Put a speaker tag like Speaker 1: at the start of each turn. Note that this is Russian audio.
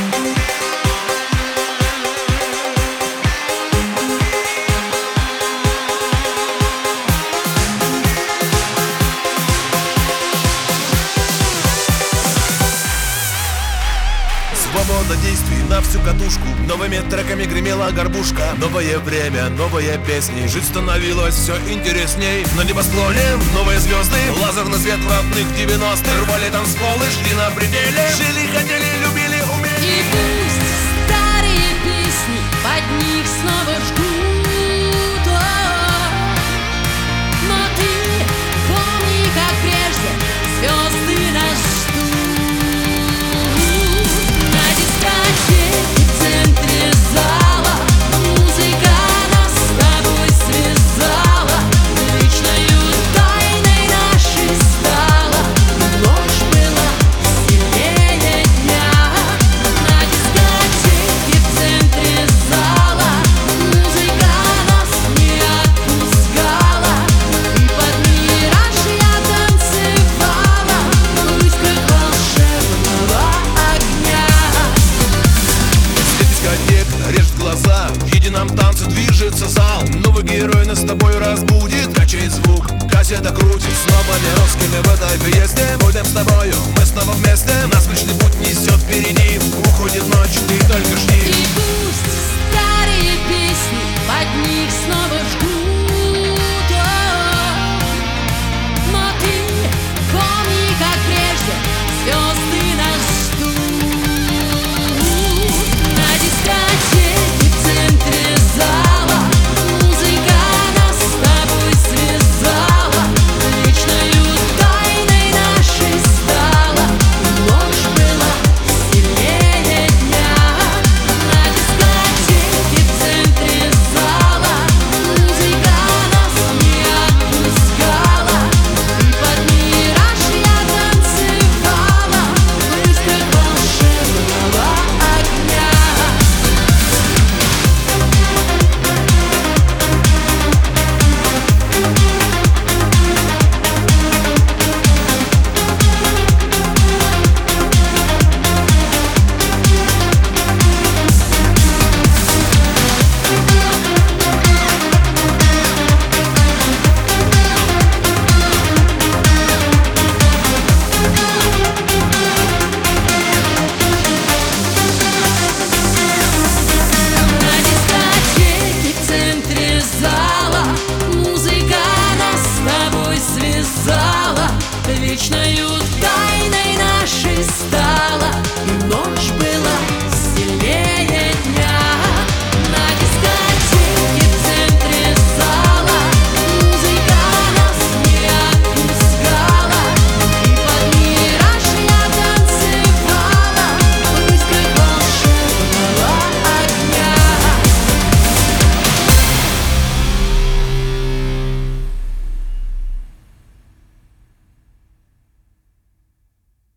Speaker 1: Свобода действий на всю катушку. Новыми треками гремела горбушка. Новое время, новые песни. Жить становилось все интересней. На небосклоне новые звезды. Лазерный свет родных 90-х. Рвали танцполы, шли на пределе. Жили, хотели, любили, умели.
Speaker 2: И пусть старые песни под них снова жгут, но ты помни, как прежде звезды нас ждут. На дискотеке в центре зала музыка нас с тобой связала, вечною тайной нашей стала. Ложь была сильнее дня. На дискотеке в центре зала музыка нас не отпускала, и под мираж я танцевала в искрах волшебного огня.
Speaker 1: Свет дискотек режет глаза. В едином танце движется зал. Новый герой нас с тобой разбудит. Качает звук, кассета крутит. С новыми русскими в этой песне. Будем с тобою, мы снова вместе. Нас вечный путь несет впереди. Уходит ночь, ты только жди.
Speaker 2: И пусть старые песни под них снова жгут,